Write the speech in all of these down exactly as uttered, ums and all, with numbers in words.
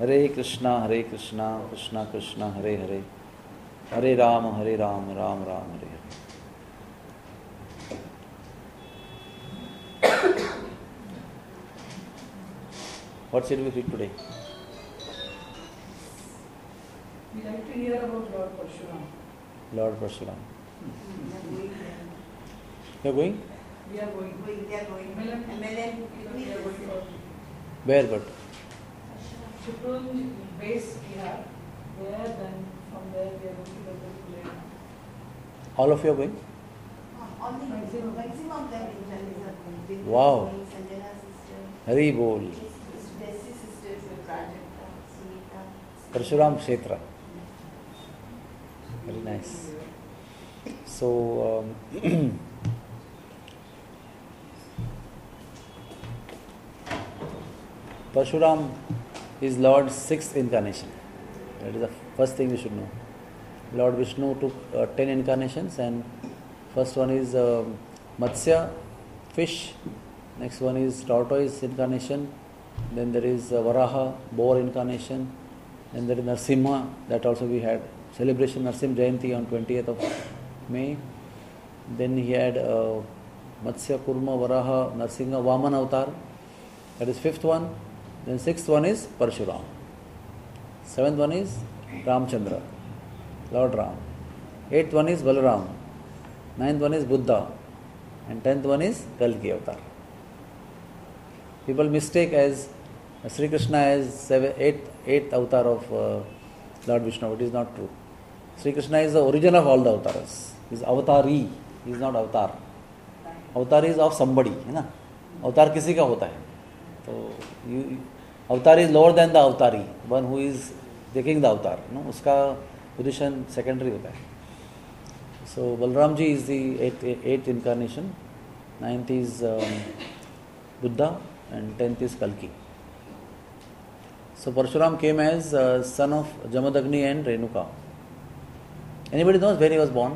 Hare Krishna, Hare Krishna, Krishna Krishna, Hare Hare, Hare Rama, Hare Rama, Ram Ram, Hare Hare. What should we read today? We like to hear about Lord Parshuram. Lord Parshuram. You are going? We are going. We are going. M L M. M L M. We are going for Where but? Chitrunj base we have. There, then from there we are going to the Lake. All of you are going? All the maximum, maximum of them in Chinese are going. Wow. Sanjana sister. Hari Bol. Desi sisters with Prajakta, Sunita. Parshuram Kshetra. Very nice. So, um, Parshuram is Lord's sixth incarnation. That is the first thing we should know. Lord Vishnu took uh, ten incarnations, and first one is uh, Matsya, fish. Next one is tortoise incarnation. Then there is uh, Varaha, boar incarnation. Then there is Narsimha, that also we had celebration Narsim Jayanti on twentieth of May. Then he had uh, Matsya, Kurma, Varaha, Narsimha, Vaman avatar. That is fifth one. Then sixth one is Parshuram. Seventh one is Ramchandra, Lord Ram. Eighth one is Balaram. Ninth one is Buddha. And tenth one is Kalki avatar. People mistake as Sri Krishna as seven, eighth, eighth avatar of uh, Lord Vishnu. It is not true. Sri Krishna is the origin of all the avatars. He is avatari. He is not avatar. Avatar is of somebody. है ना? Avatar किसी का होता है. तो you, avatar is lower than the avatari. One who is taking the avatar. No? उसका position secondary होता है. So Balram ji is the eighth, eighth incarnation. Ninth is um, Buddha. And tenth is Kalki. So Parshuram came as uh, son of Jamadagni and Renuka. Anybody knows where he was born?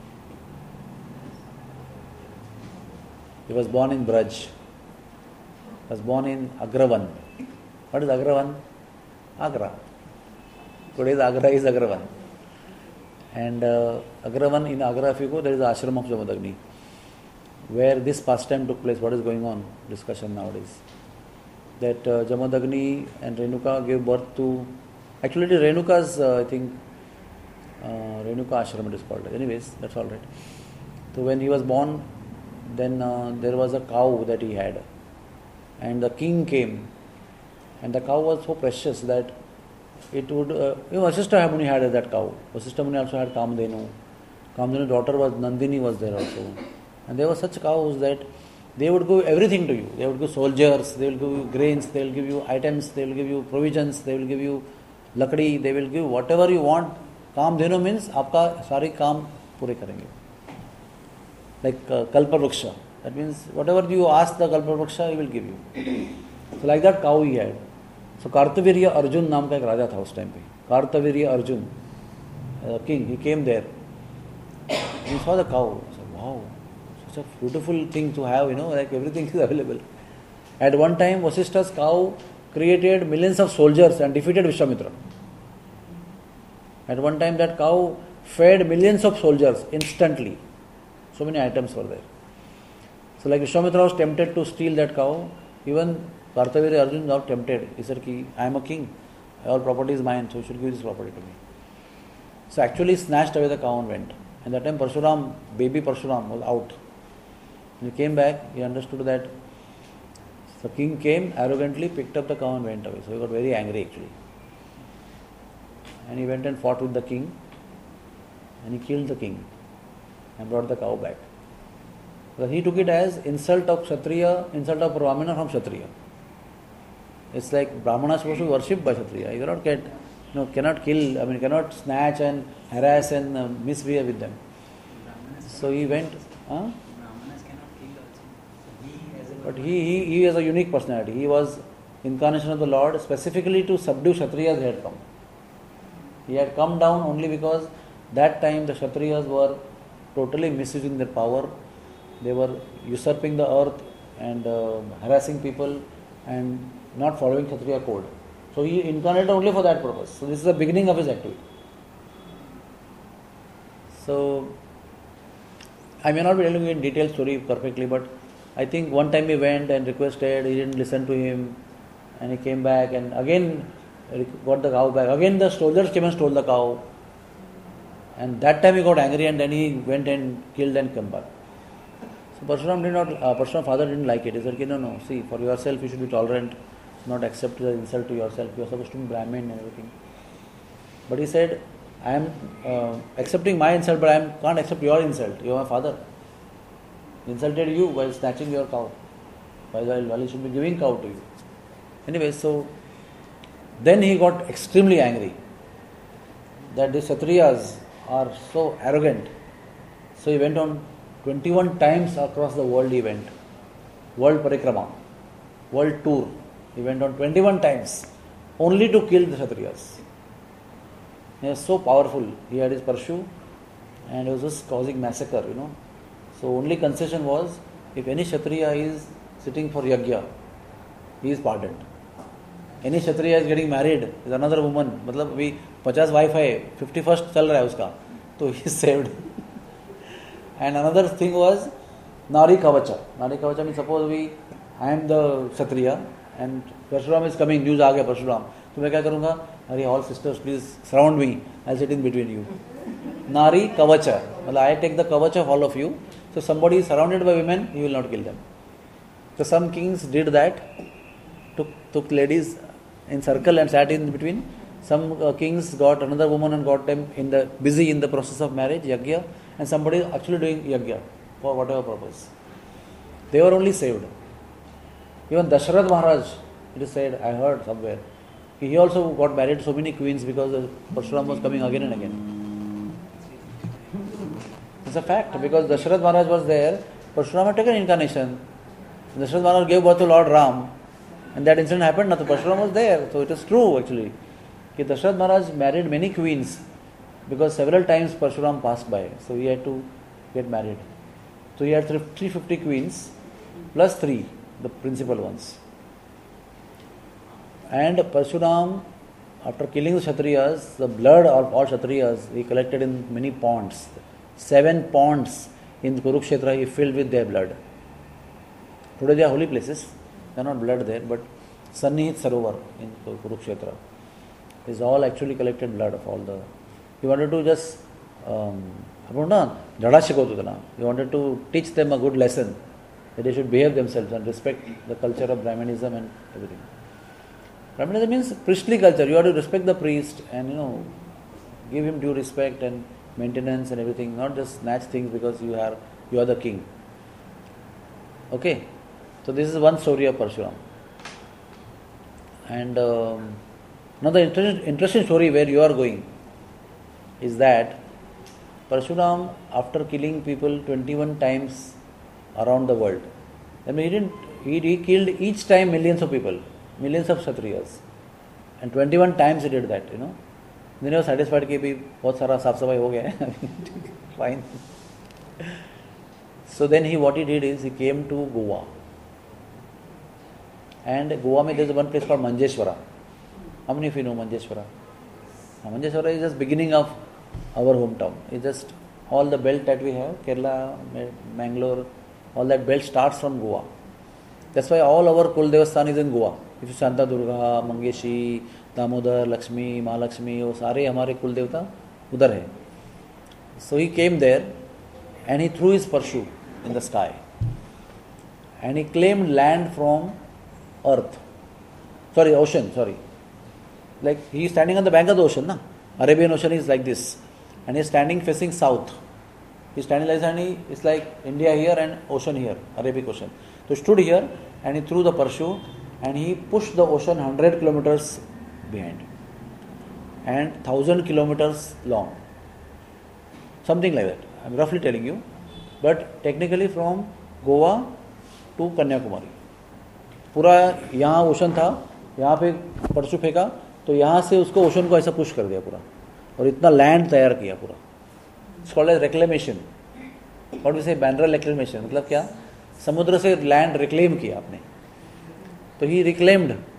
He was born in Braj. He was born in Agravan. What is Agravan? Agra. Today's Agra is Agravan. And uh, Agravan, in Agra, if you go, there is the ashram of Jamadagni, where this pastime took place. What is going on? Discussion nowadays. That uh, Jamadagni and Renuka gave birth to. Actually, Renuka's, uh, I think, uh, Renuka Ashram it is called. Anyways, that's all right. So when he was born, then uh, there was a cow that he had, and the king came, and the cow was so precious that it would. Uh, you know, Vasishtha Muni had that cow. Vasishtha Muni also had Kamdenu. Kamdenu's daughter was Nandini was there also. And there were such cows that they would give everything to you. They would give soldiers, they will give you grains, they will give you items, they will give you provisions, they will give you lakdi, they will give whatever you want. Kam dhenu means aapka sari kaam pure karenge. Like uh, Kalpa Vriksha. That means whatever you ask the Kalpa Vriksha, he will give you. So like that cow he had. So Kartavirya Arjun naam ka ek raja tha us time pe. Kartavirya Arjun, uh, king, he came there. He saw the cow. He said, wow. Such a beautiful thing to have, you know, like everything is available. At one time, Vasishtha's cow created millions of soldiers and defeated Vishwamitra. At one time, that cow fed millions of soldiers instantly. So many items were there. So, like Vishwamitra was tempted to steal that cow, even Kartavirya Arjun was tempted. He said, I am a king, all property is mine, so you should give this property to me. So, actually, snatched away the cow and went. And that time, Parshuram, baby Parshuram, was out. When he came back, he understood that the king came, arrogantly picked up the cow and went away. So he got very angry actually. And he went and fought with the king. And he killed the king and brought the cow back. Because he took it as insult of Kshatriya, insult of Brahmana from Kshatriya. It's like Brahmana is supposed to be worshipped by Kshatriya. You cannot get, you know, cannot kill, I mean, cannot snatch and harass and uh, misbehave with them. So he went, huh? But he, he, he has a unique personality. He was incarnation of the Lord specifically to subdue Kshatriyas he had come. He had come down only because that time the Kshatriyas were totally misusing their power. They were usurping the earth and uh, harassing people and not following Kshatriya code. So he incarnated only for that purpose. So this is the beginning of his activity. So I may not be telling you in detailed story perfectly, but I think one time he went and requested, he didn't listen to him, and he came back and again got the cow back. Again the soldiers came and stole the cow, and that time he got angry and then he went and killed and came back. So Parshuram did not, uh, Parshuram father didn't like it. He said, no, no, see, for yourself you should be tolerant, not accept the insult to yourself. You are supposed to be Brahmin and everything. But he said, I am uh, accepting my insult, but I can't accept your insult. You are my father. He insulted you while snatching your cow, while, while he should be giving cow to you. Anyway, so then he got extremely angry that the Kshatriyas are so arrogant. So he went on twenty-one times across the world. He went world parikrama, world tour. He went on twenty-one times only to kill the Kshatriyas. He was so powerful. He had his Parshu and he was just causing massacre, you know. So only concession was, if any Kshatriya is sitting for yajna, he is pardoned. Any Kshatriya is getting married is another woman. मतलब अभी पचास wife है, fifty-first चल रहा है उसका, तो he is saved. And another thing was Nari Kavacha. Nari Kavacha means suppose we, I am the Kshatriya and Parshuram is coming, news आ गया Parshuram. तो मैं क्या करूँगा? अरे all sisters please surround me. I'll sit in between you. Nari Kavacha. मतलब I take the Kavacha of all of you. So somebody is surrounded by women, he will not kill them. So some kings did that. Took took ladies in circle and sat in between. Some uh, kings got another woman and got them in the busy in the process of marriage, yajna, and somebody actually doing yajna for whatever purpose. They were only saved. Even Dasharath Maharaj, it is said, I heard somewhere, he also got married so many queens because Parshuram was coming again and again. It's a fact, because Dasharath Maharaj was there, Parshuram had taken incarnation. Dasharath Maharaj gave birth to Lord Ram, and that incident happened, now Parshuram was there, so it is true actually. Dasharath Maharaj married many queens because several times Parshuram passed by, so he had to get married. So he had three hundred fifty queens plus three, the principal ones. And Parshuram, after killing the Kshatriyas, the blood of all Kshatriyas he collected in many ponds. Seven ponds in Kurukshetra he filled with their blood. Today they are holy places, they are not blood there, but Sannihit Sarovar in Kurukshetra is all actually collected blood of all the. He wanted to just, um, he wanted to teach them a good lesson, that they should behave themselves and respect the culture of Brahmanism and everything. Brahmanism means priestly culture. You have to respect the priest and, you know, give him due respect and maintenance and everything, not just snatch things because you are you are the king. Okay, so this is one story of Parshuram. And um, another interesting, interesting story where you are going is that Parshuram, after killing people twenty-one times around the world, I mean, he didn't, he, he killed each time millions of people, millions of Kshatriyas, and twenty-one times he did that, you know. Then he was satisfied कि भी बहुत सारा साफ सफाई हो गया है, fine. So then he, what he did is he came to Goa, and Goa में there is one place called Manjeshwara. How many of you know Manjeshwara? Manjeshwara is just beginning of our hometown. It's just all the belt that we have, Kerala, Mangalore, all that belt starts from Goa. That's why all our Kuldevasthan is in Goa. If you Shanta Durga, Mangeshi, Damodar, Lakshmi, Mahalakshmi, वो सारे हमारे कुल देवता उधर है. So he came there and he threw his Parshu in the sky and he claimed land from earth. Sorry, ocean, sorry. Like he is standing on the bank of the ocean, na? Arabian Ocean is like this, and he is standing facing south. He is standing like this, and he, it's like India here and ocean here, Arabic Ocean. So he stood here and he threw the Parshu and he pushed the ocean one hundred kilometers behind and one thousand kilometers long. Something like that. I'm roughly telling you. But technically from Goa to Kanyakumari. पूरा यहाँ ocean था, यहाँ पे परसू फेंका, तो यहाँ से उसको ओशन को ऐसा पुश कर दिया पूरा, और इतना लैंड तैयार किया पूरा. It's called age reclamation. What we say बैनरल रिक्लेमेशन, मतलब क्या, समुद्र से लैंड रिक्लेम किया आपने. तो he reclaimed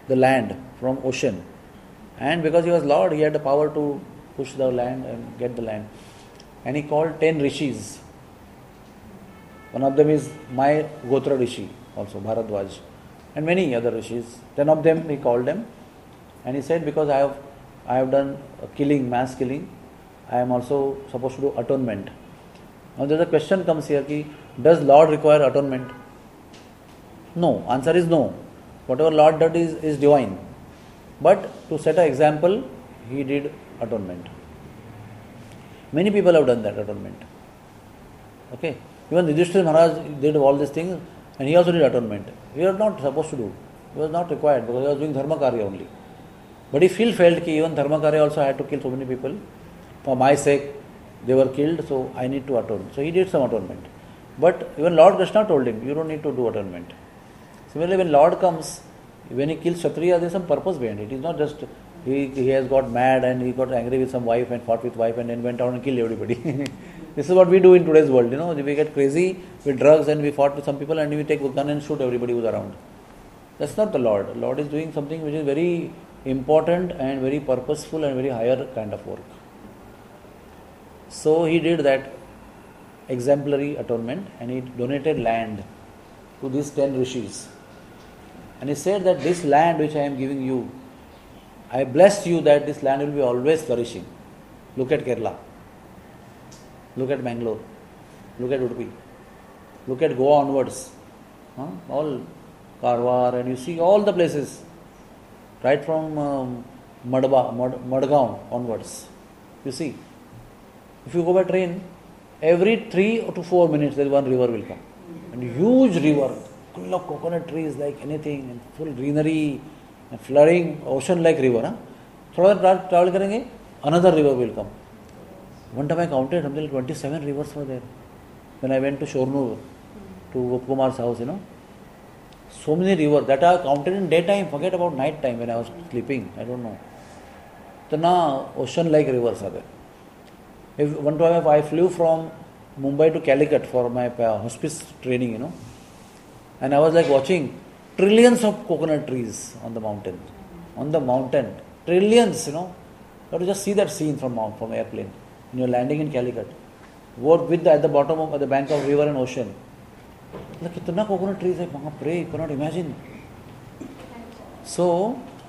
the land from ocean. And because he was Lord, he had the power to push the land and get the land. And he called ten rishis. One of them is my Gotra Rishi, also Bharadwaj, and many other rishis. Ten of them he called them, and he said, because I have I have done a killing, mass killing, I am also supposed to do atonement. Now there is a question comes here, ki, does Lord require atonement? No. Answer is no. Whatever Lord did is, is divine. But to set an example, he did atonement. Many people have done that atonement. Okay. Even Yudhishthira Maharaj did all these things, and he also did atonement. He was not supposed to do. He was not required because he was doing dharma karya only. But he still felt that even dharma karya also had to kill so many people. For my sake, they were killed, so I need to atone. So he did some atonement. But even Lord Krishna told him, you don't need to do atonement. Similarly, when Lord comes, when he kills Kshatriya, there is some purpose behind it. It is not just he, he has got mad and he got angry with some wife and fought with wife and then went out and killed everybody. This is what we do in today's world. You know, we get crazy with drugs and we fought with some people and we take a gun and shoot everybody who's around. That's not the Lord. The Lord is doing something which is very important and very purposeful and very higher kind of work. So he did that exemplary atonement and he donated land to these ten rishis. And he said that this land which I am giving you, I bless you that this land will be always flourishing. Look at Kerala. Look at Bangalore. Look at Udupi. Look at Goa onwards. Huh? All Karwar, and you see all the places. Right from um, Madba, Mad, Madgaon onwards. You see. If you go by train, every three to four minutes there is one river will come. And a huge river, full of coconut trees like anything, and full greenery, and flowing ocean-like river. Huh? Thoda tra- travel karenge, another river will come. One time I counted, something like twenty-seven rivers were there. When I went to Shornur, to Gopkumar's house, you know. So many rivers that are counted in daytime, forget about night time when I was sleeping, I don't know. So now ocean-like rivers are there. If one time I flew from Mumbai to Calicut for my hospice training, you know, and I was like watching trillions of coconut trees on the mountain. On the mountain. Trillions, you know. You have to just see that scene from from airplane. When you're landing in Calicut. What with the, at the bottom of the bank of river and ocean. Like, kitna coconut trees hai, pray, you cannot imagine. So,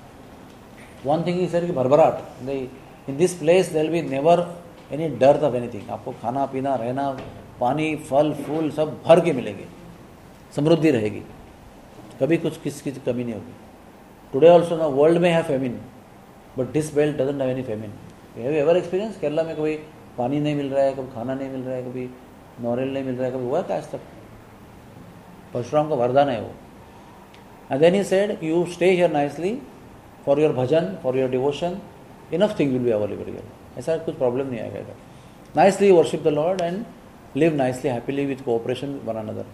one thing he said, Bharbarat. In this place there will be never any dearth of anything. आपको खाना पीना रहना पानी फल फूल सब भर के मिलेंगे, समृद्धि रहेगी, कभी कुछ किसी की कमी नहीं होगी. Today also the world may have famine, but this belt doesn't have any famine. Have you ever experienced Kerala में कभी पानी नहीं मिल रहा है, कभी खाना नहीं मिल रहा है, कभी नॉरेल नहीं मिल रहा है, कभी हुआ क्या आज तक? परशुराम का वरदान है वो. And then he said, you stay here nicely for your bhajan, for your devotion, enough things will be available here. ऐसा कुछ प्रॉब्लम नहीं आएगा. Nicely worship the Lord and live nicely, happily with cooperation with one another.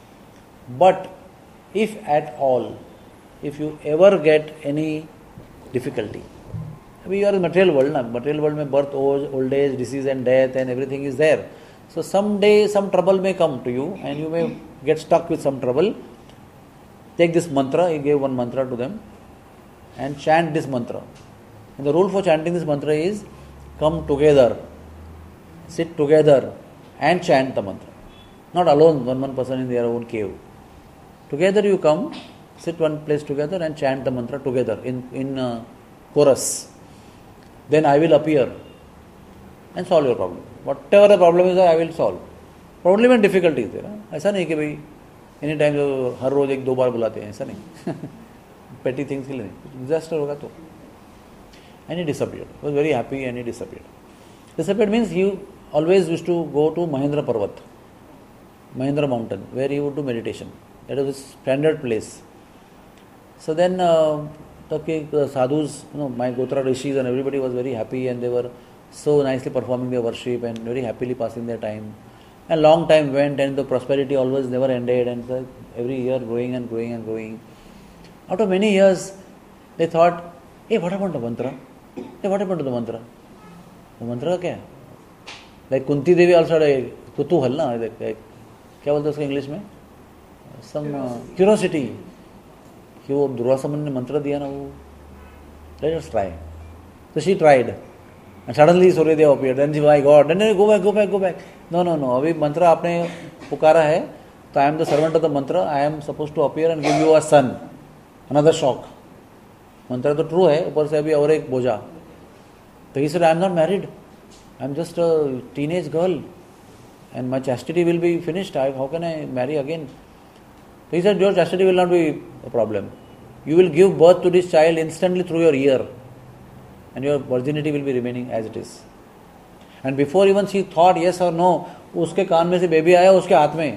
But if at all, if you ever get any difficulty, we are in material world, na? Material world में birth, old age, disease and death and everything is there. So someday some trouble may come to you and you may get stuck with some trouble. Take this mantra, he gave one mantra to them and chant this mantra. And the rule for chanting this mantra is come together, sit together and chant the mantra. Not alone, one one person in their own cave. Together you come, sit one place together and chant the mantra together in, in uh, chorus. Then I will appear and solve your problem. Whatever the problem is, I will solve. Problem and difficulty is there. ऐसा नहीं कि भाई any time जो हर रोज एक दो बार बुलाते हैं, ऐसा नहीं. Petty things के लिए नहीं. Disaster होगा तो. And he disappeared. He was very happy and he disappeared. Disappeared means he always used to go to Mahendra Parvat, Mahendra mountain, where he would do meditation. That was his standard place. So then uh, the, the sadhus, you know, my Gotra rishis and everybody was very happy and they were so nicely performing their worship and very happily passing their time. And long time went and the prosperity always never ended and so every year growing and growing and growing. After many years, they thought, hey, what happened to the mantra? Hey, what happened to the mantra? The mantra क्या? Like Kunti Devi also had a kutuhal, na? Like, क्या बोलते हैं उसको English में? Some uh, curiosity. कि वो दुर्वासा मुनि ने मंत्र दिया ना वो, let us try. So she tried. And suddenly Suryadev appeared. Then she, my God, then go back, go back, go back. No, no, no. अभी मंत्र आपने पुकारा है, तो I am the servant of the mantra. I am supposed to appear and give you a son. Another shock. मंत्र तो true है, ऊपर से अभी और एक बोझा. तो he said, I am not married. I am just a teenage girl. And my chastity will be finished. I, how can I marry again? So he said, your chastity will not be a problem. You will give birth to this child instantly through your ear. And your virginity will be remaining as it is. And before even she thought yes or no, उसके कान में से baby आया उसके हाथ में.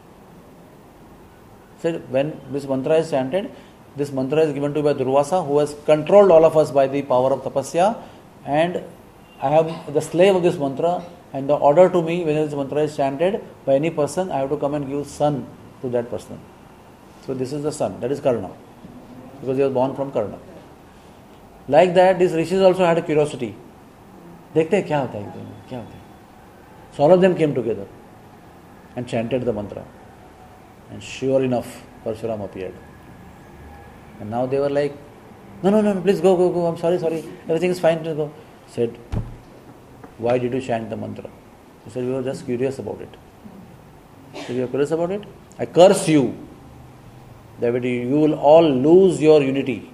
Said, when this mantra is chanted, this mantra is given to by Durvasa, who has controlled all of us by the power of tapasya, and I am the slave of this mantra, and the order to me when this mantra is chanted by any person, I have to come and give son to that person. So this is the son, that is Karna, because he was born from Karna. Like that, these rishis also had a curiosity. देखते हैं क्या होता है एकदम में, क्या होता है. So all of them came together and chanted the mantra. And sure enough, Parshuram appeared. And now they were like, no, no, no, please go, go, go, I'm sorry, sorry, everything is fine, go. Said, why did you chant the mantra? He said, we were just curious about it. So you are curious about it? I curse you, that you will all lose your unity.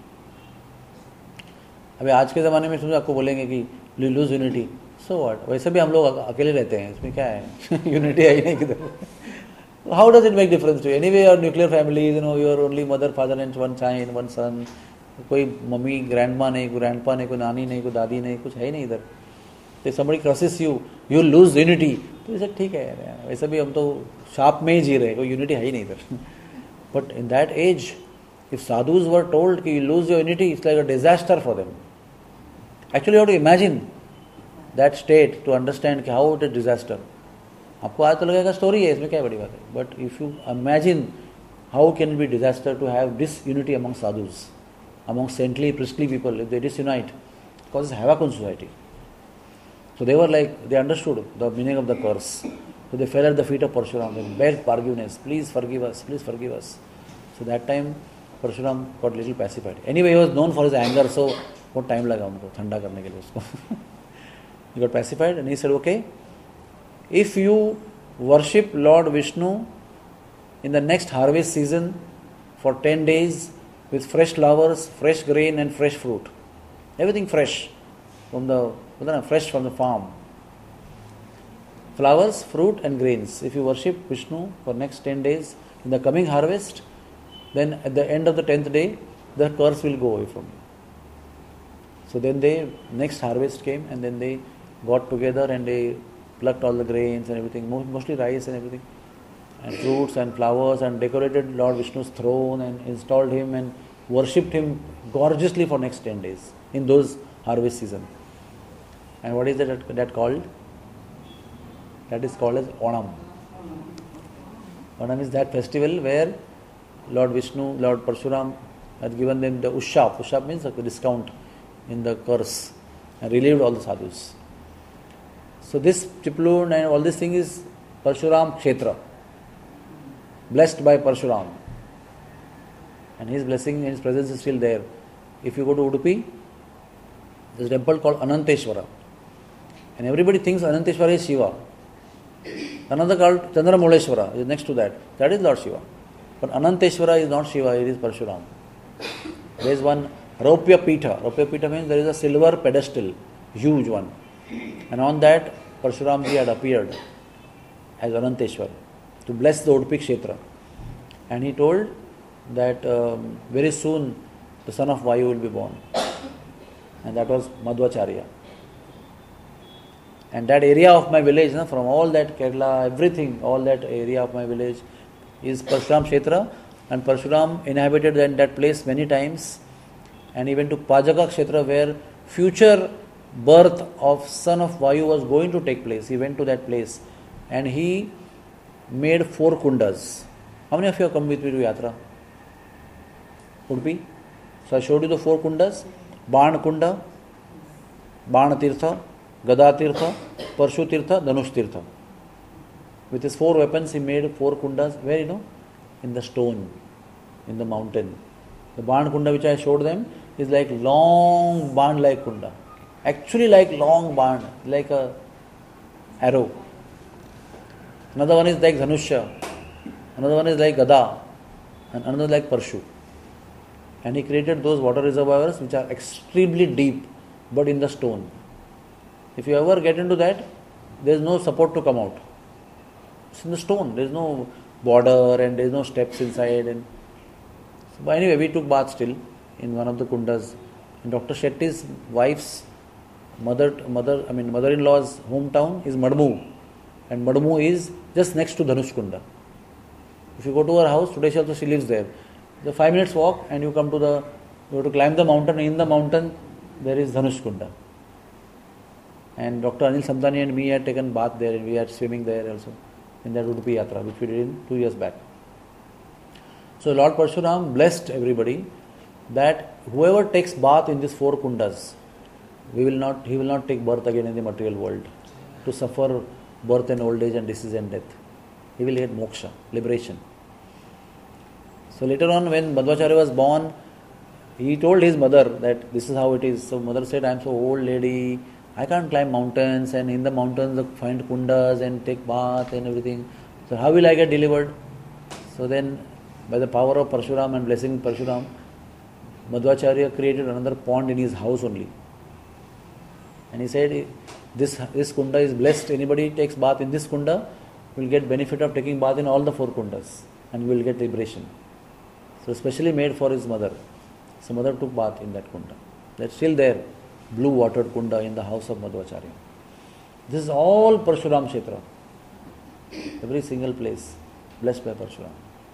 अभी आज के ज़माने में समझो आपको बोलेंगे कि loose unity, so what, वैसे भी हम लोग अकेले रहते हैं, इसमें क्या है, यूनिटी है ही नहीं किधर. How does it make difference to anyway your nuclear family, you know, your only mother father and one child one son, कोई मम्मी ग्रैंड माँ नहीं, कोई ग्रैंड पा नहीं, कोई नानी नहीं, कोई दादी नहीं, कुछ है ही नहीं इधर. तो somebody crosses you, you lose unity. तो इसे ठीक है यार, वैसे भी हम तो शाप में ही जी रहे, कोई यूनिटी है ही नहीं इधर. But in that age, if sadhus were told कि you lose your unity, it's like a disaster for them. Actually, you have to imagine that state to understand how it is disaster. आपको आज तो लगेगा story है, इसमें क्या बड़ी बात है. But if you imagine how can it be disaster to have disunity among sadhus, among saintly, priestly people, if they disunite, it causes havoc on society. So they were like, they understood the meaning of the curse. So they fell at the feet of Parshuram. They begged forgiveness, please forgive us, please forgive us. So that time Parshuram got little pacified. Anyway, he was known for his anger, so बहुत time लगा उनको ठंडा करने के लिए उसको. He got pacified and he said, okay, if you worship Lord Vishnu in the next harvest season for ten days with fresh flowers, fresh grain and fresh fruit, everything fresh from the fresh from the farm, flowers, fruit and grains. If you worship Vishnu for next ten days in the coming harvest, then at the end of the tenth day, the curse will go away from you. So then they, next harvest came and then they got together and they plucked all the grains and everything, mostly rice and everything, and fruits and flowers, and decorated Lord Vishnu's throne and installed him and worshipped him gorgeously for next ten days in those harvest season. And what is that, that called? That is called as Onam. Onam is that festival where Lord Vishnu, Lord Parshuram had given them the Ushap. Ushap means a discount in the curse and relieved all the sadhus. So this Chiplund and all this thing is Parshuram Kshetra, blessed by Parshuram. And his blessing and his presence is still there. If you go to Udupi, there's a temple called Ananteshwara. And everybody thinks Ananteshwara is Shiva. Another called Chandramoleshwara is next to that. That is Lord Shiva. But Ananteshwara is not Shiva, it is Parshuram. There is one Raupya Pitha. Raupya Pitha means there is a silver pedestal, huge one. And on that, Parshuram ji had appeared as Ananteshwar to bless the Udupi Kshetra. And he told that um, very soon the son of Vayu will be born. And that was Madhvacharya. And that area of my village, no, from all that Kerala, everything, all that area of my village is Parshuram Kshetra. And Parshuram inhabited that, that place many times. And he went to Pajaka Kshetra where future birth of son of Vayu was going to take place. He went to that place and he made four kundas. How many of you have come with me to Yatra? Udupi? So I showed you the four kundas. Ban Kunda, Ban Tirtha, Gada Tirtha, Parshu Tirtha, Dhanush Tirtha. With his four weapons he made four kundas. Where, you know? In the stone, in the mountain. The Band Kunda which I showed them is like long band like Kunda. Actually like long band, like a arrow. Another one is like Dhanusha. Another one is like Gada. And another like Parshu. And he created those water reservoirs which are extremely deep but in the stone. If you ever get into that, there is no support to come out. It's in the stone. There is no border and there is no steps inside. And so, but anyway, we took bath still in one of the kundas. And Doctor Shetty's wife's mother, mother, I mean mother-in-law's hometown is Madmu, and Madmu is just next to Dhanush Kunda. If you go to her house today, she also she lives there. The five minutes walk, and you come to the, you have to climb the mountain. In the mountain, there is Dhanush Kunda. And Doctor Anil Samdani and me had taken bath there, and we had swimming there also in that Udupi Yatra, which we did in two years back. So Lord Parshuram blessed everybody that whoever takes bath in these four kundas, we will not, he will not take birth again in the material world to suffer birth and old age and disease and death. He will get moksha, liberation. So later on, when Madhvacharya was born, he told his mother that this is how it is. So mother said, I am so old lady, I can't climb mountains, and in the mountains find kundas and take bath and everything. So how will I get delivered? So then, by the power of Parshuram and blessing Parshuram, Madhvacharya created another pond in his house only. And he said, this, this kunda is blessed. Anybody takes bath in this kunda will get benefit of taking bath in all the four kundas, and will get liberation. So specially made for his mother. So mother took bath in that kunda. That's still there, blue watered kunda in the house of Madhvacharya. This is all Parshuram Kshetra. Every single place blessed by Parshuram.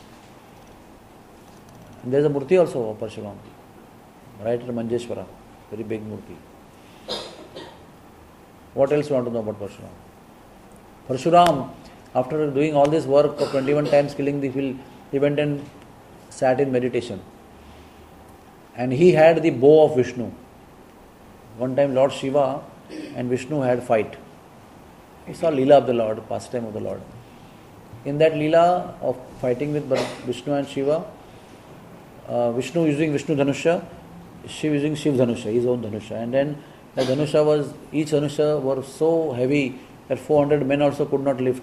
And there is a murti also of Parshuram, right at Manjeshwara, very big murti. What else you want to know about Parshuram? Parshuram, after doing all this work of twenty-one times killing the field, he went and sat in meditation. And he had the bow of Vishnu. One time Lord Shiva and Vishnu had fight. He saw Leela of the Lord, pastime of the Lord. In that Leela of fighting with Vishnu and Shiva, uh, Vishnu using Vishnu Dhanusha, Shiva using Shiv Dhanusha, his own Dhanusha. And then the Dhanusha was, each Dhanusha were so heavy that four hundred men also could not lift.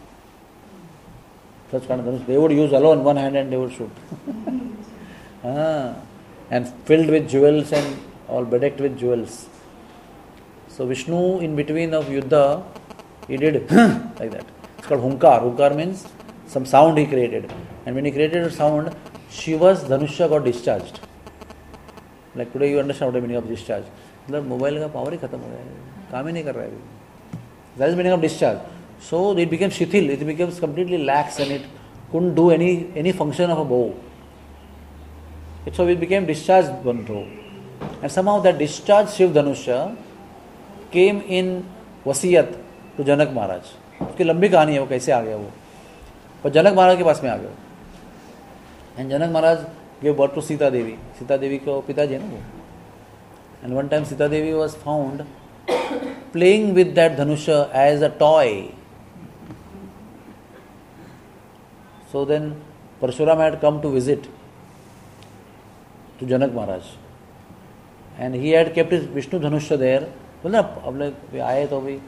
Such kind of Dhanusha. They would use alone one hand and they would shoot. ah, and filled with jewels and all bedecked with jewels. So Vishnu, in between of Yuddha, he did like that. It's called Hunkar. Hunkar means some sound he created. And when he created a sound, Shiva's Dhanusha got discharged. Like today you understand what the meaning of discharge. मतलब mobile का power ही खत्म हो गया है, काम ही नहीं कर रहा है अभी. That is the meaning of discharge. So it became shithil, it became completely lax and it couldn't do any any function of a bow. So it became discharged one throw. And somehow that discharged Shiv Dhanusha came in wasiyat to Janak Maharaj. उसकी लंबी कहानी है वो कैसे आ गया वो, पर जनक महाराज के पास में आ गया. And Janak Maharaj gave birth to Sita Devi. Sita Devi को पिताजी है ना वो. And one time Sita Devi was found playing with that Dhanusha as a toy. So then Parshuram had come to visit to Janak Maharaj. And he had kept his Vishnu Dhanusha there. बोला अब लोग आए तो भी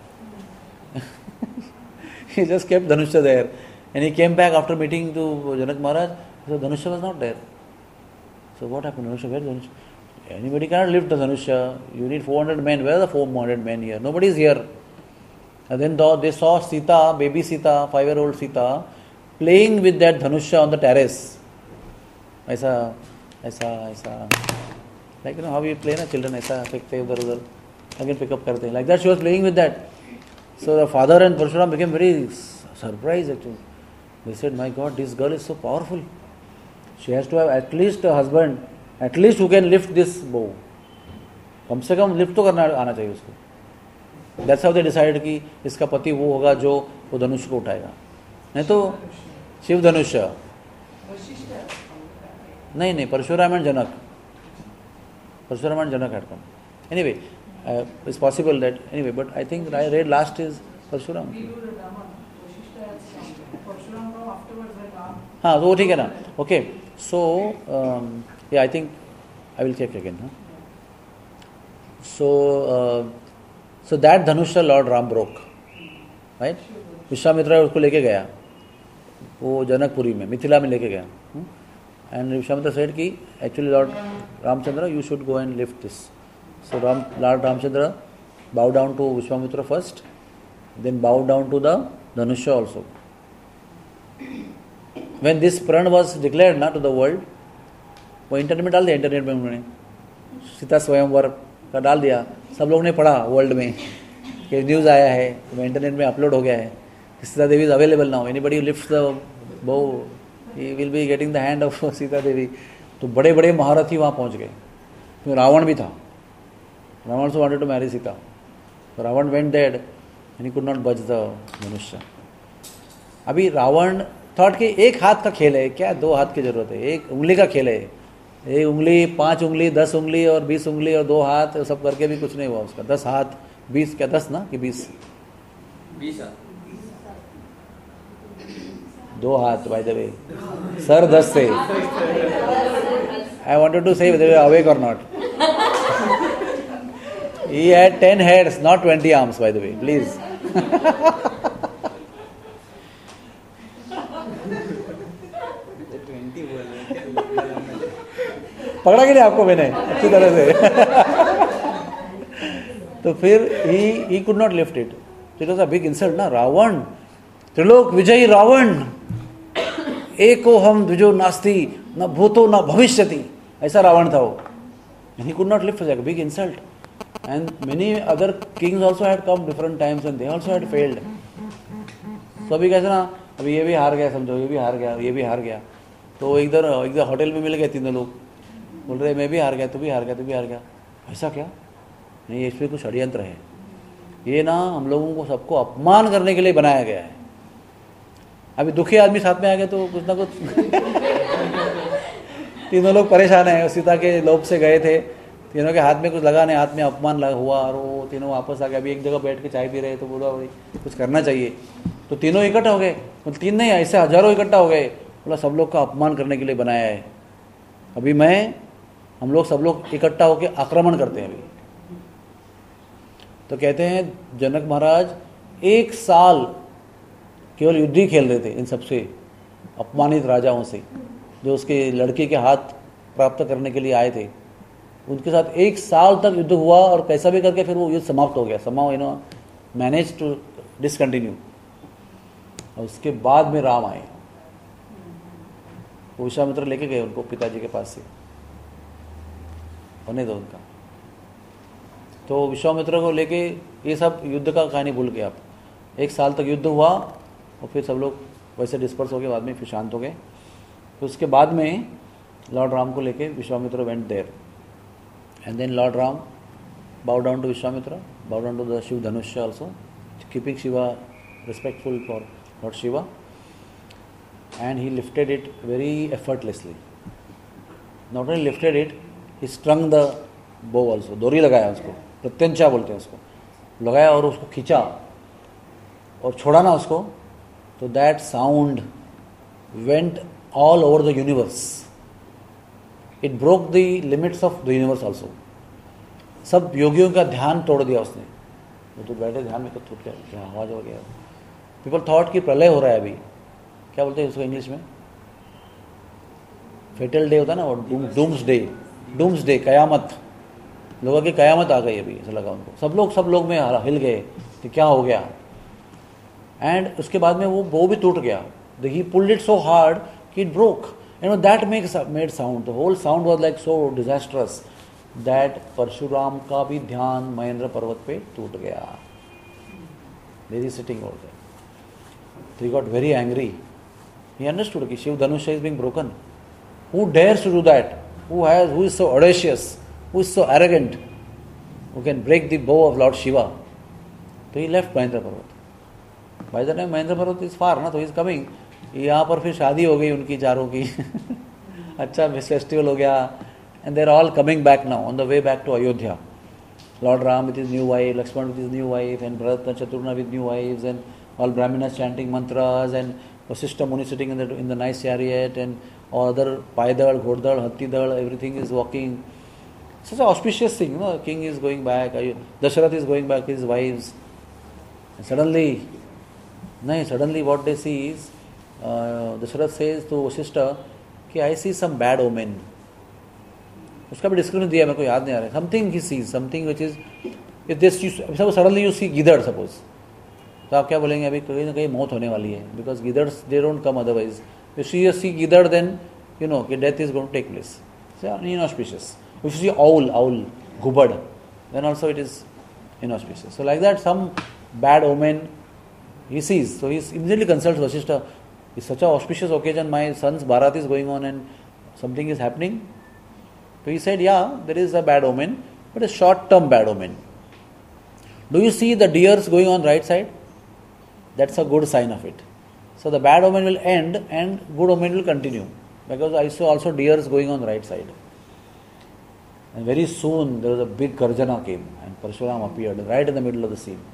he just kept Dhanusha there. And he came back after meeting to Janak Maharaj. So Dhanusha was not there. So what happened? Dhanusha, where is Dhanusha? Anybody cannot lift the Dhanusha. You need four hundred men. Where are the four hundred men here? Nobody is here. And then they saw Sita, baby Sita, five-year-old Sita, playing with that Dhanusha on the terrace. Aisa, aisa, aisa. Like you know how we play na children, aisa, फेंकते उधर उधर, again pick up करते हैं. Like that she was playing with that. So the father and Parshuram became very surprised actually. They said, my God, this girl is so powerful. She has to have at least a husband, at least who can lift this bow. कम से कम lift तो करना आना चाहिए उसको. That's how they decided कि इसका पति वो होगा जो वो धनुष को उठाएगा. नहीं तो शिव धनुष. नहीं नहीं Parashuram and Janak. Parashuram and Janak had come. Anyway, uh, it's possible that anyway, but I think I read last is Parshuram. We do the Raman. Vasishtha has come. Parshuram afterwards had come. हाँ तो वो ठीक है ना. Okay so yeah I think I will check again. So so that dhanush Lord Rama broke, right. Vishwamitra उसको लेके गया वो जनकपुरी में, मिथिला में लेके गया. एंड विश्वामित्र सेड कि actually Lord Ramachandra you should go and lift this. So Rama Lord Ramachandra bow down to Vishwamitra first, then bow down to the Dhanusha also. When this Pran was declared ना to the world, वो internet में डाल दिया. Internet में उन्होंने सीता स्वयंवर का डाल दिया. सब लोग ने पढ़ा वर्ल्ड में कि न्यूज़ आया है, वो इंटरनेट में अपलोड हो गया है. Sita Devi is available now. Anybody lift the bow he will be getting the hand of Sita Devi. तो बड़े बड़े महारथी वहाँ पहुँच गए. तो रावण भी था. Ravan also wanted to marry Sita. So Ravan went dead and he could not budge the Dhanusha. अभी रावण थॉट कि एक हाथ का खेल है, क्या दो हाथ की जरूरत है, एक उंगली का खेल है. एक उंगली, पांच उंगली, दस उंगली और बीस उंगली और दो हाथ सब करके भी कुछ नहीं हुआ उसका. दस हाथ, बीस, क्या दस ना कि बीस? बीस हाथ, दो हाथ. बाय द वे सर दस से. I wanted to say whether you are awake or not. He had ten heads, not twenty arms, by the way. Please. पकड़ा कि नहीं आपको मैंने अच्छी तरह से. तो फिर he he could not lift it. It was a big insult ना. रावण, त्रिलोक विजयी रावण, एको हम द्विजो नास्ति, न भूतो न भविष्यति, ऐसा रावण था वो. And he could not lift it. Like a big insult. And many other kings also had come different times and they also had failed. So अभी कैसे ना, अभी ये भी हार गया, समझो ये भी हार गया, ये भी हार गया. तो इधर इधर होटल में मिल गए तीनों लोग, बोल रहे मैं भी हार गया, तू भी हार गया, तू भी हार गया. ऐसा क्या? नहीं, इसमें कुछ षड्यंत्र है. ये ना हम लोगों को सबको अपमान करने के लिए बनाया गया है. अभी दुखी आदमी साथ में आ गए तो कुछ ना कुछ. तीनों लोग परेशान है. सीता के लोभ से गए थे, तीनों के हाथ में कुछ लगा नहीं, हाथ में अपमान लगा हुआ और वो तीनों वापस आ गए. अभी एक जगह बैठ के चाय पी रहे तो बोला भाई कुछ करना चाहिए. तो तीनों इकट्ठा हो गए. मतलब तीन नहीं, ऐसे हजारों इकट्ठा हो गए. बोला सब लोग का अपमान करने के लिए बनाया है. अभी मैं हम लोग सब लोग इकट्ठा होकर आक्रमण करते हैं. अभी तो कहते हैं जनक महाराज एक साल केवल युद्ध ही खेल रहे थे इन सबसे अपमानित राजाओं से, जो उसके लड़के के हाथ प्राप्त करने के लिए आए थे. उनके साथ एक साल तक युद्ध हुआ और कैसा भी करके फिर वो युद्ध समाप्त हो गया. समाउ you know manage to discontinue. और उसके बाद में राम आए. विश्वामित्र लेके गए उनको पिताजी के पास से, होने दो उनका. तो विश्वामित्र को लेके ये सब युद्ध का कहानी भूल गए आप. एक साल तक युद्ध हुआ और फिर सब लोग वैसे डिस्पर्स हो गए, बाद में फिर शांत हो गए. फिर उसके बाद में लॉर्ड राम को लेके Vishwamitra went there. And then Lord Ram bowed down to Vishwamitra, bowed down to the Shiv Dhanusha also, keeping Shiva respectful for Lord Shiva, and he lifted it very effortlessly. Not only lifted it, he strung the bow also. डोरी लगाया उसको, प्रत्यंचा बोलते हैं उसको, लगाया और उसको खींचा और छोड़ा ना उसको, तो that sound went all over the universe. It broke the limits of the universe also. सब योगियों का ध्यान तोड़ दिया उसने. वो तो बैठे ध्यान में तो टूट गया, क्या आवाज हो गया. पीपल थॉट कि प्रलय हो रहा है अभी. क्या बोलते हैं उसको इंग्लिश में? फेटल डे होता है ना, वो डूम्स डे. डूम्स डे, कयामत. लोगों की कयामत आ गई अभी, ऐसा लगा उनको. सब लोग सब लोग में हिल गए कि क्या हो गया. एंड उसके बाद में वो वो भी टूट गया. He pulled it so hard कि it broke. You know, that makes made sound. The whole sound was like so disastrous that Parashuram का भी ध्यान महेंद्र पर्वत पे टूट गया. There is sitting over there. So he got very angry. He understood that Shiv Dhanusha is being broken. Who dares to do that? Who has? Who is so audacious? Who is so arrogant? Who can break the bow of Lord Shiva? So he left Mahendra Parvat. By the time Mahendra Parvat is far, na, so he is coming. यहाँ पर फिर शादी हो गई उनकी चारों की. अच्छा फेस्टिवल हो गया. And they're all coming back now on the way back to Ayodhya. Lord Rama with his new wife, Lakshman with his new wife, and Bharat Shatrughna with new wives, and all Brahmanas chanting mantras, and Vasishtha Muni sitting in the in the nice chariot, and all other Paidal, Ghodal, Hattidal, everything is walking. Such an auspicious thing, you know. King is going back, Dasharath is going back with his wives. And suddenly, no, suddenly what they see is, uh, Dasharath says to Vasishtha, कि I see some bad omen. उसका भी description दिया, मेरे को याद नहीं आ रहा है. Something he sees, something which is, if this you, suddenly you see गिदड़ suppose, तो आप क्या बोलेंगे, अभी कहीं ना कहीं मौत होने वाली है, because गिदड़ they don't come otherwise. If you see गिदड़, then you know कि death is going to take place. So inauspicious. If you see owl, owl, gubad, then also it is inauspicious. So like that, some bad omen he sees. So he immediately consults Vasishtha. It's such an auspicious occasion. My son's Bharat is going on and something is happening. So he said, yeah, there is a bad omen, but a short-term bad omen. Do you see the deers going on right side? That's a good sign of it. So the bad omen will end and good omen will continue. Because I saw also deers going on right side. And very soon there was a big Garjana came and Parshuram appeared right in the middle of the scene.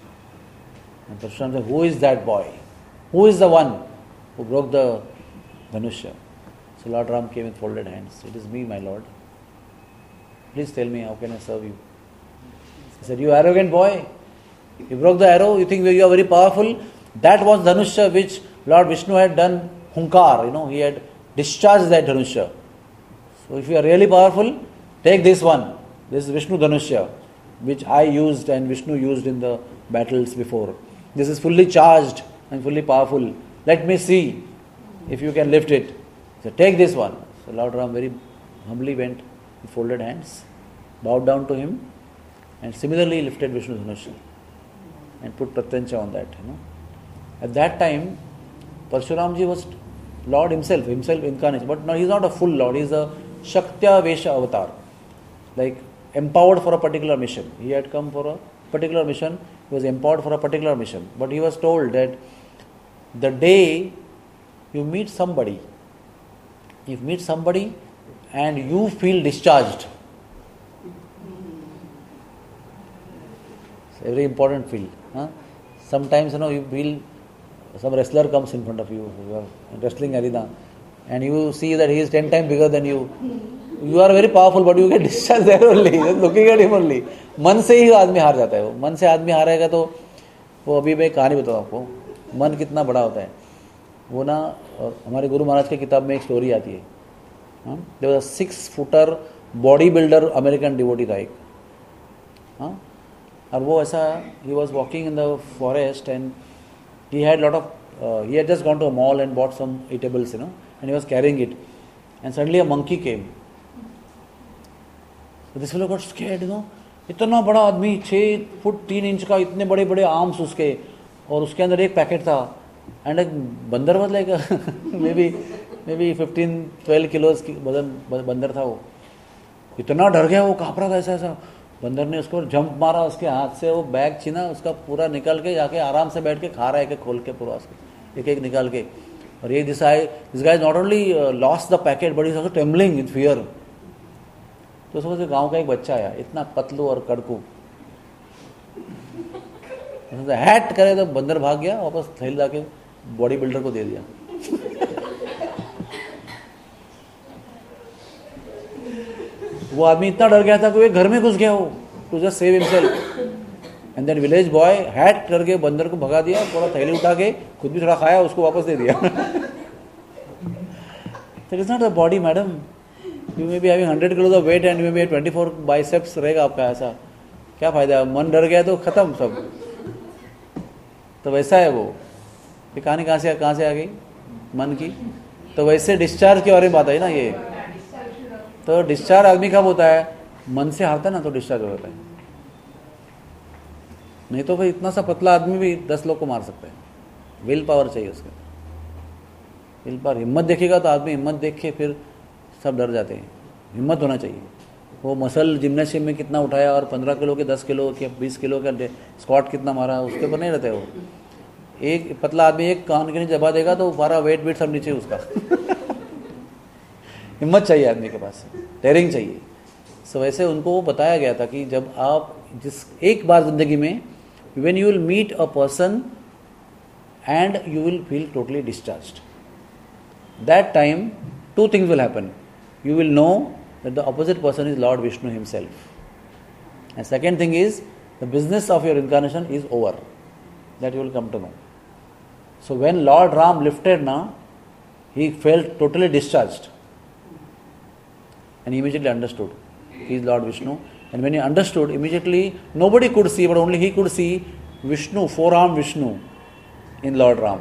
And Parshuram said, who is that boy? Who is the one who broke the Dhanushya? So Lord Ram came with folded hands. It is me, my Lord. Please tell me, how can I serve you? He said, you arrogant boy. You broke the arrow, you think you are very powerful. That was Dhanushya which Lord Vishnu had done Hunkar. You know, he had discharged that Dhanushya. So if you are really powerful, take this one. This is Vishnu Dhanushya, which I used and Vishnu used in the battles before. This is fully charged and fully powerful. Let me see if you can lift it. So take this one. So Lord Ram very humbly went with folded hands, bowed down to him, and similarly lifted Vishnu Dhanushya and put Pratyancha on that. You know. At that time, Parshuramji was Lord himself, himself incarnation. But now he is not a full Lord, he is a Shaktya Vesha avatar. Like empowered for a particular mission. He had come for a particular mission, he was empowered for a particular mission. But he was told that the day you meet somebody, if you meet somebody and you feel discharged, it's a very important field. Huh? Sometimes you know you feel some wrestler comes in front of you, you are in wrestling arena, and you see that he is ten times bigger than you. You are very powerful, but you get discharged there only, just looking at him only. मन से ही आदमी हार जाता है वो. मन से आदमी हारेगा तो वो अभी मैं कहानी बताऊँ आपको. मन कितना बड़ा होता है. वो ना हमारे गुरु महाराज की किताब में एक स्टोरी आती है. There was a six footer body builder American devotee था एक. हाँ, और वो ऐसा ही was walking in the forest and he had lot of uh, he had just gone to a mall and bought some eatables, you know, and he was carrying it, and suddenly a monkey came. So this fellow got scared, you know. इतना बड़ा आदमी, छः foot तीन inch का, इतने बड़े बड़े arms उसके, और उसके अंदर एक पैकेट था, एंड एक बंदर was like maybe maybe fifteen twelve kilos की वजन बंदर था वो. इतना डर गया वो, काँप रहा था ऐसा ऐसा. बंदर ने उसको जंप मारा, उसके हाथ से वो बैग छीना, उसका पूरा निकल के जाके आराम से बैठ के खा रहा है, एक खोल के पूरा उसको एक एक निकाल के. और ये this I this guy not only lost the packet but is also trembling in fear. तो उसको गांव का एक बच्चा आया, इतना पतलू और कड़कू, हैट करे तो बंदर भाग गया, वापस थैली जाके बॉडी बिल्डर को दे दिया. वो आदमी इतना डर गया था कि वो घर में घुस गया हो to just save himself. And then village boy हैट करके बंदर को भगा दिया, पूरा थैली उठा के खुद भी थोड़ा खाया, उसको वापस दे दिया. That is not a body madam. You may be having hundred kilo of weight and you may be twenty four biceps रहेगा आपका. ऐसा क्या फायदा, मन डर गया तो खत्म सब. तो वैसा है वो. ये कहानी कहाँ से कहाँ से आ गई मन की. तो वैसे डिस्चार्ज के बारे में बात आई ना ये. तो डिस्चार्ज आदमी कब होता है, मन से हारता है ना तो डिस्चार्ज हो जाता है. नहीं तो भाई इतना सा पतला आदमी भी दस लोग को मार सकता है. विल पावर चाहिए उसके. विल पावर, हिम्मत देखेगा तो आदमी हिम्मत देख के फिर सब डर जाते हैं. हिम्मत होना चाहिए. वो मसल जिम्नाशियम में कितना उठाया और पंद्रह किलो के दस किलो के बीस किलो का स्क्वाट कितना मारा, उसके ऊपर नहीं रहता है वो. एक पतला आदमी एक कान के नीचे दबा देगा तो सारा वेट वेट सब नीचे उसका. हिम्मत चाहिए आदमी के पास, डेयरिंग चाहिए. सो so, वैसे उनको बताया गया था कि जब आप जिस एक बार जिंदगी में when you will meet a person and you will feel totally discharged. That time, two things will happen. You will know that the opposite person is Lord Vishnu himself. And second thing is, the business of your incarnation is over. That you will come to know. So when Lord Ram lifted na, he felt totally discharged. And he immediately understood. He is Lord Vishnu. And when he understood, immediately nobody could see, but only he could see Vishnu, four-armed Vishnu in Lord Ram.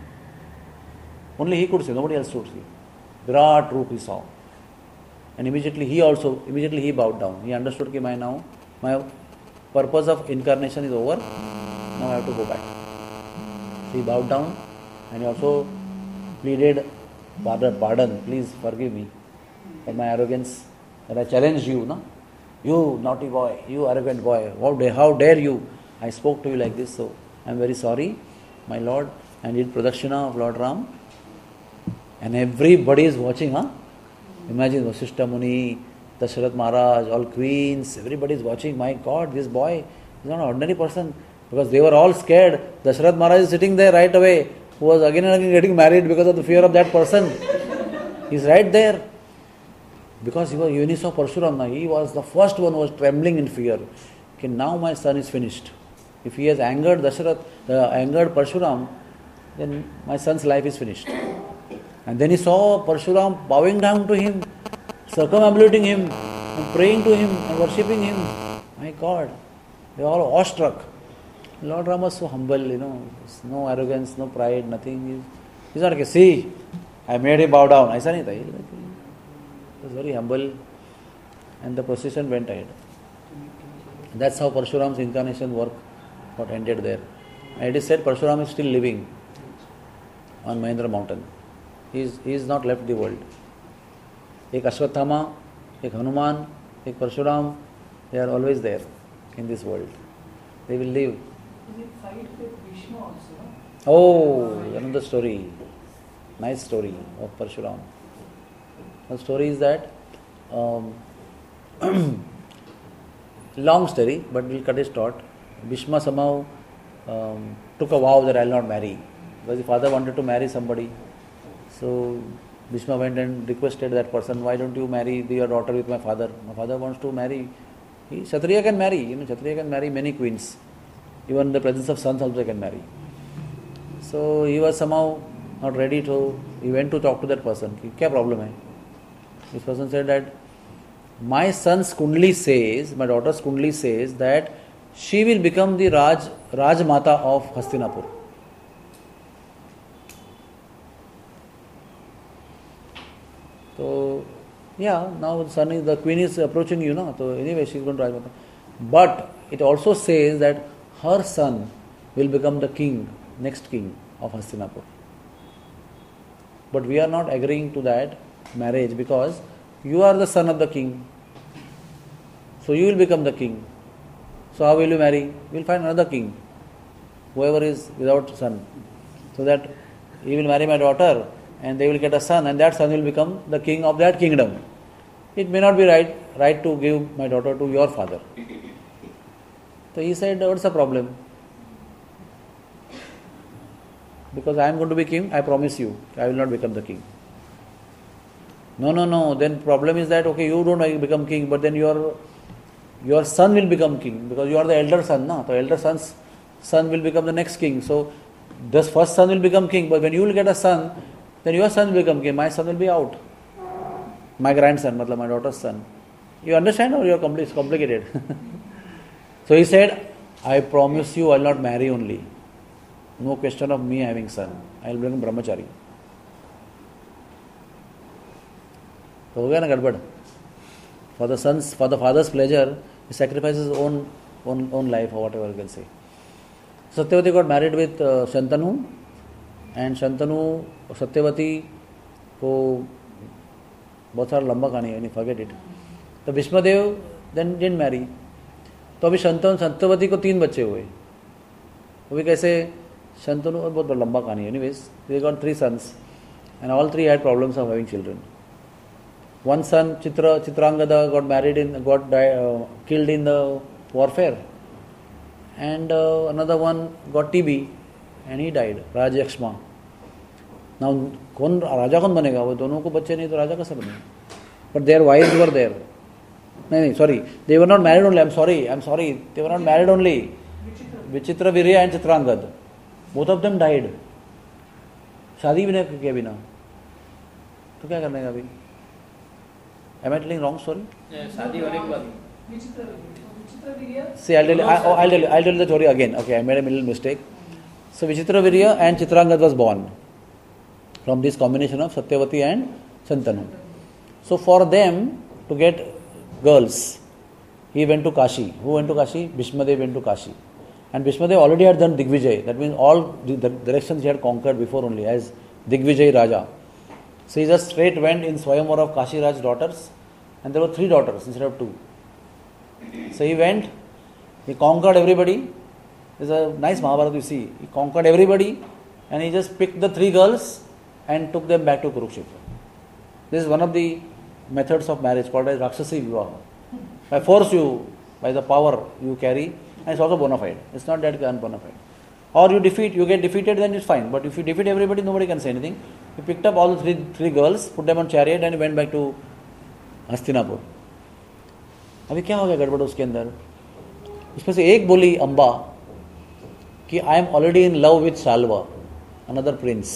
Only he could see, nobody else could see. Virat Roop he saw. And immediately he also, immediately he bowed down. He understood that my now, my purpose of incarnation is over. Now I have to go back. So he bowed down and he also pleaded, pardon, pardon, please forgive me for my arrogance that I challenged you, no? You naughty boy, you arrogant boy, how dare, how dare you? I spoke to you like this, so I am very sorry, my Lord. And did Pradakshina of Lord Ram. And everybody is watching, huh? Imagine Vasishtha Muni, Dasharath Maharaj, all queens, everybody is watching. My God, this boy is not an ordinary person. Because they were all scared. Dasharath Maharaj is sitting there right away, who was again and again getting married because of the fear of that person. He's right there. Because he was, when he saw Parshuram, he was the first one who was trembling in fear. Okay, now my son is finished. If he has angered Dasharath, uh, angered Parshuram, then my son's life is finished. And then he saw Parshuram bowing down to him, circumambulating him, and praying to him, and worshipping him. My God, they were all awestruck. Lord Ram was so humble, you know, no arrogance, no pride, nothing. He's not like, see, I made him bow down. I said it. He was very humble, and the procession went ahead. That's how Parshuram's incarnation work got ended there. And it is said Parshuram is still living on Mahendra mountain. He is, he is not left the world. Ek Ashwathama, ek Hanuman, ek Parshuram, they are always there in this world. They will live. Did he fight with Vishnu also? Oh, another story. Nice story of Parshuram. The story is that, um, long story, but we'll cut it short. Bhishma somehow um, took a vow that I will not marry. Because the father wanted to marry somebody. So Bhishma went and requested that person, why don't you marry your daughter with my father? My father wants to marry. He, Kshatriya can marry. You know, Kshatriya can marry many queens. Even in the presence of sons also can marry. So he was somehow not ready to, he went to talk to that person. Kya problem hai? This person said that my son's Kundli says, my daughter's Kundli says that she will become the Raj, Raj Mata of Hastinapur. So, yeah, now the son is, the queen is approaching you, no? So anyway, she is going to Raj Mata. But it also says that her son will become the king, next king of Hastinapur. But we are not agreeing to that marriage because you are the son of the king. So you will become the king. So how will you marry? You will find another king, whoever is without son. So that he will marry my daughter and they will get a son and that son will become the king of that kingdom. It may not be right, right to give my daughter to your father. So he said, what's the problem? Because I am going to be king, I promise you, I will not become the king. No, no, no. Then problem is that, okay, you don't become king, but then your your son will become king because you are the elder son. No? The elder son's son will become the next king. So this first son will become king, but when you will get a son, then your son will become king. My son will be out. My grandson, matlab my daughter's son. You understand or you are compl- it's complicated? So he said, I promise you I will not marry only. No question of me having son. I will become brahmachari. So ho gaya na gadbad. For the son's, for the father's pleasure, he sacrifices his own, own, own life or whatever you can say. Satyavati got married with uh, Shantanu, and Shantanu, Satyavati को बहुत सारा लंबा कहानी है, forget it. तो Bhishmadev then didn't marry. तो अभी शंतनु सत्यवती को तीन बच्चे हुए. वो भी कैसे? शंतनु और बहुत लंबा कहानी है. Anyways, they got three sons, and all three had problems of having children. One son, Chitra Chitrangada, got married in, got die, uh, killed in the warfare, and uh, another one got T B and he died. Raja Yakshma. Now, कौन राजा कौन बनेगा? वो दोनों को बच्चे नहीं तो राजा कैसे बनेगा? But their wives were there. नहीं नहीं sorry, they were not married only. I'm sorry, I'm sorry. They were not married only. Vichitra Virya and Chitrangad. Both of them died. शादी भी नहीं किया बिना. तो क्या करने का अभी? Am I telling wrong story? शादी होने के बाद. Vichitra Vichitra Virya. See, I'll tell you. I, oh, I'll tell you. I'll tell you the story again. Okay, I made a little mistake. So Vichitra Virya and Chitrangad was born from this combination of Satyavati and Shantanu. So for them to get girls, he went to Kashi. Who went to Kashi? Bhishmadev went to Kashi. And Bhishmadev already had done Digvijay. That means all the directions he had conquered before only as Digvijay Raja. So he just straight went in Swayamvar of Kashi Raj's daughters. And there were three daughters instead of two. So he went, he conquered everybody. There's a nice Mahabharata you see. He conquered everybody and he just picked the three girls and took them back to Kurukshetra. This is one of the methods of marriage called as Rakshasi Vivaha. By force you, by the power you carry, and it's also bona fide. It's not that unbona fide. Or you defeat, you get defeated, then it's fine. But if you defeat everybody, nobody can say anything. He picked up all the three three girls, put them on chariot and went back to Hastinapur. अभी क्या हो गया गड़बड़ उसके अंदर? उसमें से एक बोली अम्बा कि I am already in love with Shalva, another prince.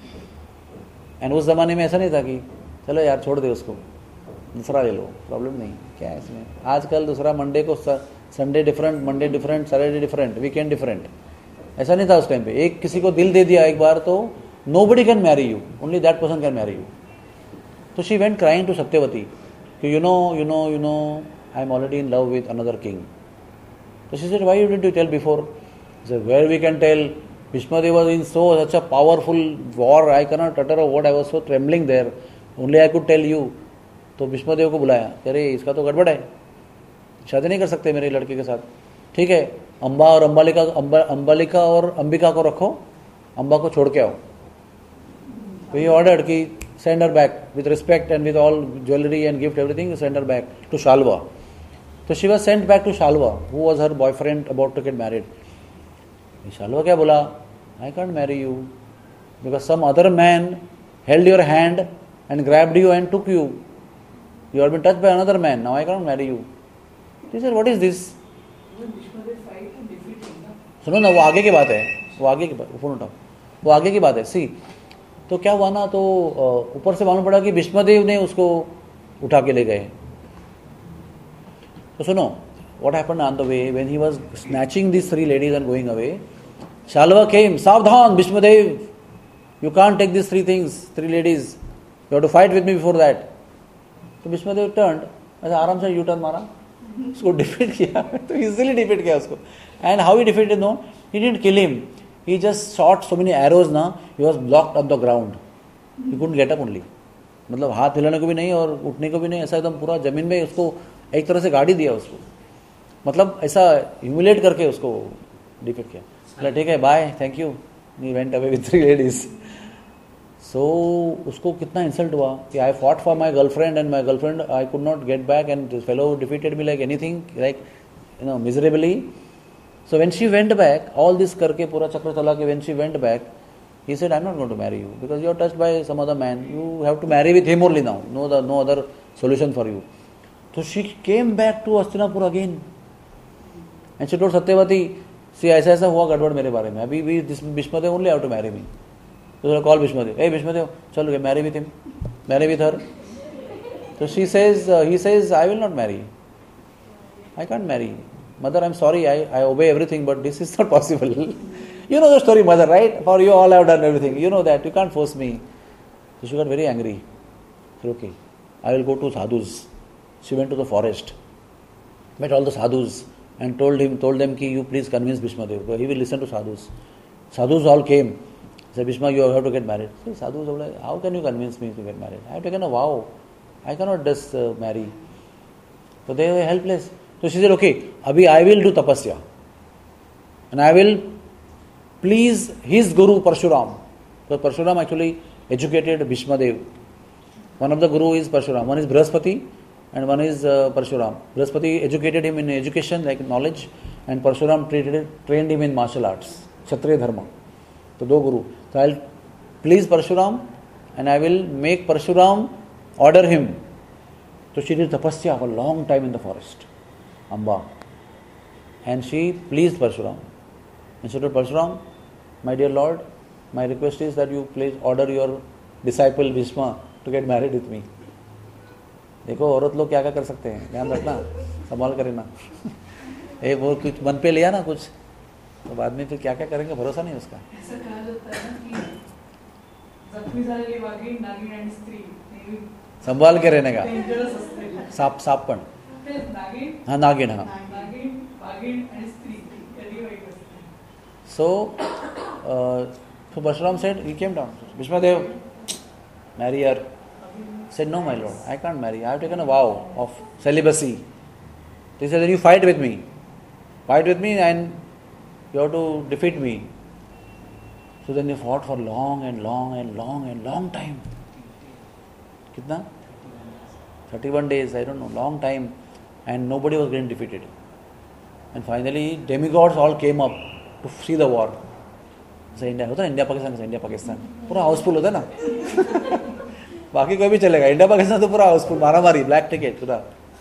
And उस जमाने में ऐसा नहीं था कि चलो यार छोड़ दे उसको, दूसरा ले लो, प्रॉब्लम नहीं. क्या है इसमें? आजकल दूसरा मंडे को Sunday different, Monday different, Saturday different, weekend different. ऐसा नहीं था उस टाइम पे. एक किसी को दिल दे दिया एक बार तो nobody can marry you, only that person can marry you. So she went crying to Satyavati, you know, you know, you know, I am already in love with another king. So she said, why didn't you tell before? He said, where we can tell? Bhishmadev was in so such a powerful war, I cannot utter a word, I was so trembling there. Only I could tell you. तो भीष्मदेव को बुलाया, अरे इसका तो गड़बड़ है, शादी नहीं कर सकते मेरे लड़के के साथ. ठीक है, अम्बा और अम्बालिका अम्बालिका और अंबिका को रखो, अम्बा को छोड़ के आओ. He ordered कि send her back with respect and with all jewelry and gift everything, send her back to Shalva. So she was sent back to Shalva, who was her boyfriend about to get married. Shalva क्या बोला? I can't marry you because some other man held your hand and grabbed you and took you. You have been touched by another man. Now I can't marry you. He said, what is this? सुनो ना, वो आगे की बात है, वो आगे की बात, फोन उठाओ, वो आगे की बात है. सी तो क्या हुआ ना, तो ऊपर से मालूम पड़ा कि भीष्मदेव ने उसको उठा के ले गए. तो सुनो, what happened on the way when he was snatching these three ladies and going away, Shalva came, Savdhan, Bhishmadev, you can't take these three things, three ladies, you have to fight with me before that. तो Bhishmadev turned, ऐसा आराम से U turn मारा, उसको defeat किया, तो easily defeat किया उसको. And how he defeated? No, he didn't kill him. He just shot so many arrows ना, he was blocked on the ground. He couldn't get up only. मतलब हाथ हिलाने को भी नहीं और उठने को भी नहीं, ऐसा एकदम पूरा जमीन में उसको एक तरह से गाड़ी दिया उसको. मतलब ऐसा ह्यूमिलेट करके उसको डिफीट किया. बोला ठीक है, bye, thank you. He went away with three ladies. So उसको कितना इंसल्ट हुआ कि I fought for my girlfriend and my girlfriend I could not get back and this fellow defeated me like anything, like you know miserably. So when she went back, all this करके पूरा चक्र चला के when she went back, he said, I'm not going to marry you because you are touched by some other man. You have to marry with him only now. No, the, no other solution for you. So she came back to Hastinapur again. And she told Satyavati, see, ऐसा ऐसा हुआ गड़बड़ मेरे बारे में. अभी भी this Bhishmadev only have to marry me. So call Bhishmadev. Hey Bhishmadev, चलो marry with him. Marry with her. So she says, uh, he says, I will not marry. I can't marry. Mother, I'm sorry, I, I obey everything, but this is not possible. You know the story, mother, right? For you all have done everything. You know that. You can't force me. So she got very angry. She said, okay, I will go to sadhus. She went to the forest, met all the sadhus and told him, told them, ki you please convince Bhishmadev. He will listen to sadhus. Sadhus all came. He said, Bhishma, you have to get married. So sadhus were like, how can you convince me to get married? I have taken a vow. I cannot just uh, marry. So they were helpless. So she said, okay, abhi I will do tapasya. And I will please his guru Parshuram. So Parshuram actually educated Bhishmadev. One of the guru is Parshuram. One is Brihaspati and one is uh, Parshuram. Brihaspati educated him in education, like knowledge, and Parshuram trained, trained him in martial arts, Kshatriya Dharma. तो दो गुरु, तो I will please Parashuram and I will make Parashuram order him. So she did tapasya for a long time in the forest, Amba. And she pleased Parshuram. And she told Parshuram, my dear Lord, my request is that you please order your disciple Bhishma to get married with me. देखो औरत लोग क्या क्या कर सकते हैं, ध्यान रखना, संभाल कर रहना. एक वो कुछ मन पे लिया ना कुछ, तो बाद में फिर क्या क्या करेंगे भरोसा नहीं उसका. ऐसा कहा जाता है ना कि जखमी झालेली वाघीण, नागिन आणि स्त्री नेहमी संभाल के रहने का. डेंजरस असते. साप साप पण ते नागिन, हाँ नागिन हाँ. नागिन, वाघीण आणि स्त्री कधी वाईट असते. So, uh, so Parshuram said, he came down. Bhishmadev, marry her. Said, no, my lord, I can't marry. I have taken a vow of celibacy. He said, then you fight with me. Fight with me and you have to defeat me. So then they fought for long and long and long and long time. Kitna? thirty-one days, I don't know, long time. And nobody was getting defeated. And finally, demigods all came up to see the war. जैसे India होता है, India Pakistan India Pakistan पूरा हाउसफुल होता है ना. बाकी कोई भी चलेगा, इंडिया पाकिस्तान तो पूरा हाउसफुल, मारा मारी, ब्लैक टिकट पूरा.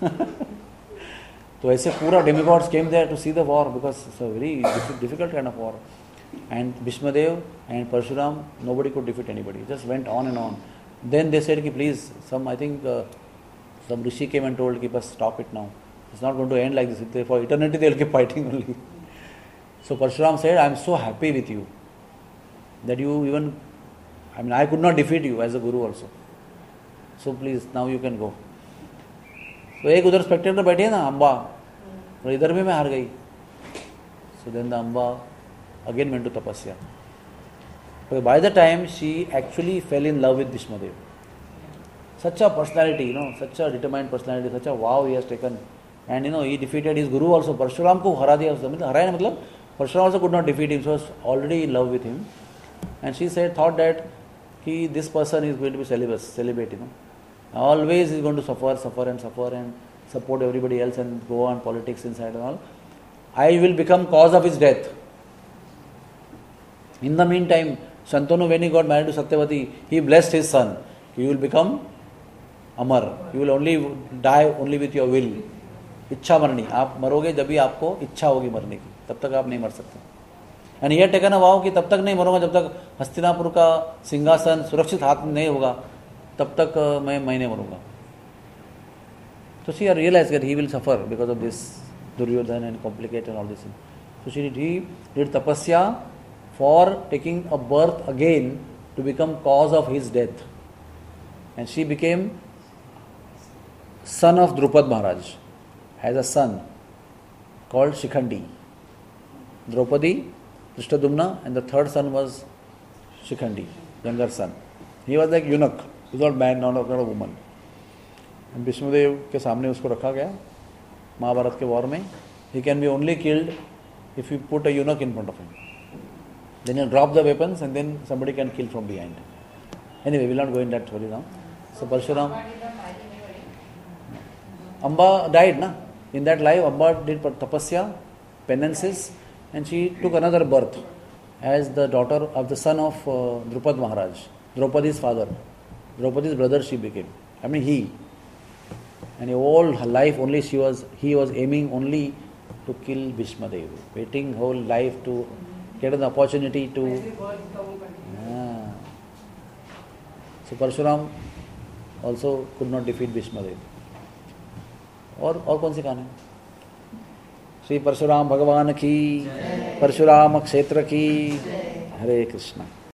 तो ऐसे पूरा demigods came there to see the war because it's a very difficult kind of war. And Bhishmadev and Parashuram, nobody could defeat anybody. Just went on and on. Then they said कि please, some I think uh, some rishi came and told कि बस stop it now. It's not going to end like this. For eternity they will keep fighting only. So Parshuram said, I am so happy with you that you even, I mean, I could not defeat you as a guru also. So please, now you can go. तो एक उधर Spectator बैठी है ना अम्बा, और इधर भी मैं हार गई. So then the Amba again went to tapasya. But by the time she actually fell in love with Bhishmadev. Such a personality, you know, such a determined personality, such a vow he has taken. And you know, he defeated his guru also. Parshuram को हरा दिया उसने, मतलब हराया मतलब Parshuram also could not defeat him, so was already in love with him. And she said, thought that he, this person is going to be celibate, celibate, you know. Always is going to suffer, suffer and suffer and support everybody else and go on politics inside and all. I will become cause of his death. In the meantime, Shantanu, when he got married to Satyavati, he blessed his son. You will become Amar. You will only die only with your will. इच्छा मरनी, आप मरोगे जब भी आपको इच्छा होगी मरने की, तब तक आप नहीं मर सकते. एंड ये टेकन अ वाव कि तब तक नहीं मरूंगा जब तक हस्तिनापुर का सिंहासन सुरक्षित हाथ में नहीं होगा, तब तक मैं मैं नहीं मरूंगा. So she realized that he will suffer because of this Duryodhana and complicate and all this thing. So she did, he did tapasya for taking a birth again to become cause of his death. And she became son of Drupad Maharaj. Has a son called Shikhandi. Draupadi, Drishtadumna, and the third son was Shikhandi, younger son. He was like eunuch. He was not man, not a woman. And Bhishmadev के सामने उसको रखा गया महाभारत के war में. He can be only killed if you put a eunuch in front of him. Then he'll drop the weapons and then somebody can kill from behind. Anyway, we'll not go in that story now. So Parshuram, Amba died, na? In that life, Amba did tapasya, penances, and she took another birth as the daughter of the son of uh, Drupad Maharaj, Draupadi's father. Draupadi's brother she became. I mean he. And all her life only she was, he was aiming only to kill Bhishmadev, waiting whole life to get an opportunity to. Yeah. So Parshuram also could not defeat Bhishmadev. और और कौन सी कहानी? श्री परशुराम भगवान की, परशुराम क्षेत्र की. हरे कृष्णा.